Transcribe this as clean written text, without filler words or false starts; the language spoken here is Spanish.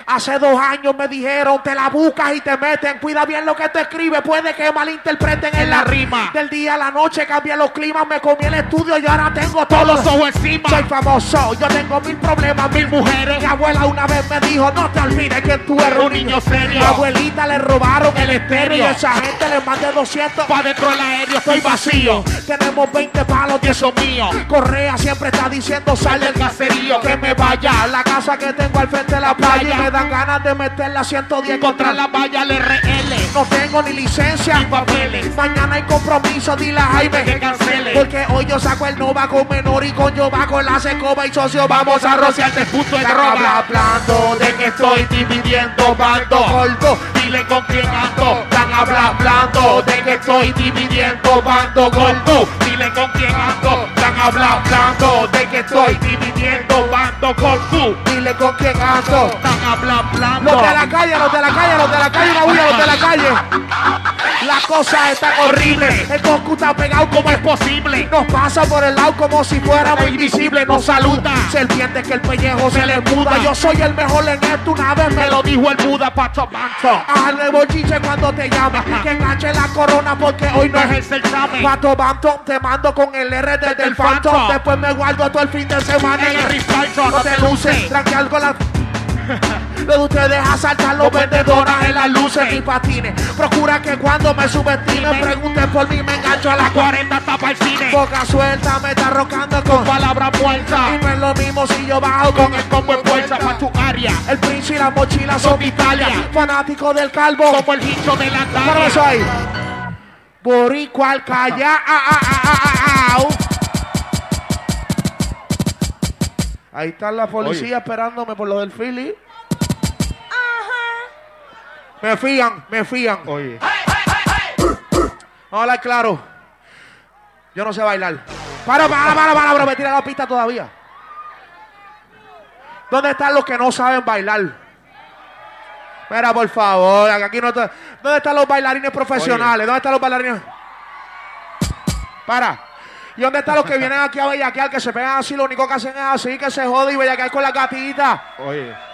Hace 2 años me dijeron, te la buscas y te meten. Cuida bien lo que te escribes, puede que malinterpreten en la rima. Del día a la noche cambié los climas, me comí el estudio y ahora tengo todos los ojos encima. Soy famoso, yo tengo 1000 problemas, 1000 mujeres. Mi abuela una vez me dijo, no te olvides que tú eres un niño serio. Mi abuelita le robaron el estéreo y esa gente le mandé 200 pa' dentro del aéreo. Estoy vacío, tenemos 20 palos y eso mío. Correa siempre está diciendo sal del caserío. Que me vaya a la casa que tengo al frente de la playa y me dan ganas de meter la 110 contra la valla al RL. No tengo ni licencia ni papeles. Mañana hay compromiso, dile a Jaime que cancele. Porque hoy yo saco el Nova con menor y con yo va con la Secoba y socio. Vamos a rociarte el punto de droga. Hablando de que estoy dividiendo bando gordo. Dile con quién ando. Están hablando de que estoy dividiendo bando gordo. Dile con quién ando. Están hablando de que estoy dividiendo bando gordo. Dile con quién ando. Están hablando. Los de la calle, los de la calle, los de la calle, una bulla, los de la calle. La cosa está horrible. El Goku está pegado como es posible. Nos pasa por el lado como si fuéramos invisibles. Nos saluda. Serpiente que el pellejo se le muda. Yo soy el mejor en esto. Una vez me lo dijo el Buda. Pato Banto. Hazle bochiche cuando te llama. Que enganche la corona porque hoy no es el certamen. Pato Banto, te mando con el R desde el Phantom. Después me guardo todo el fin de semana en el Risalto. No te luces. Tranquilo con la... Lo de ustedes asaltan los vendedores en las luces y patines. Procura que cuando me subestimen pregunten por mí, me engancho a las 40 tapa el cine. Boca suelta, me está rocando con palabras muertas. Y no es lo mismo si yo bajo con el combo en fuerza pa' tu área. El Prince y la mochila son de Italia. Fanático del calvo como el hincho de la calle. ¿Cómo soy? Boricua al calla. Ahí está la policía esperándome por lo del Philly. Me fían. Oye. Vamos a hablar claro. Yo no sé bailar. Para, bro, me tira la pista todavía. ¿Dónde están los que no saben bailar? Mira, por favor, aquí no está. ¿Dónde están los bailarines profesionales? Oye. ¿Dónde están los bailarines? Para. ¿Y dónde están los que vienen aquí a bellaquear, que se pegan así, lo único que hacen es así, que se jode y bellaquear con la gatita? Oye.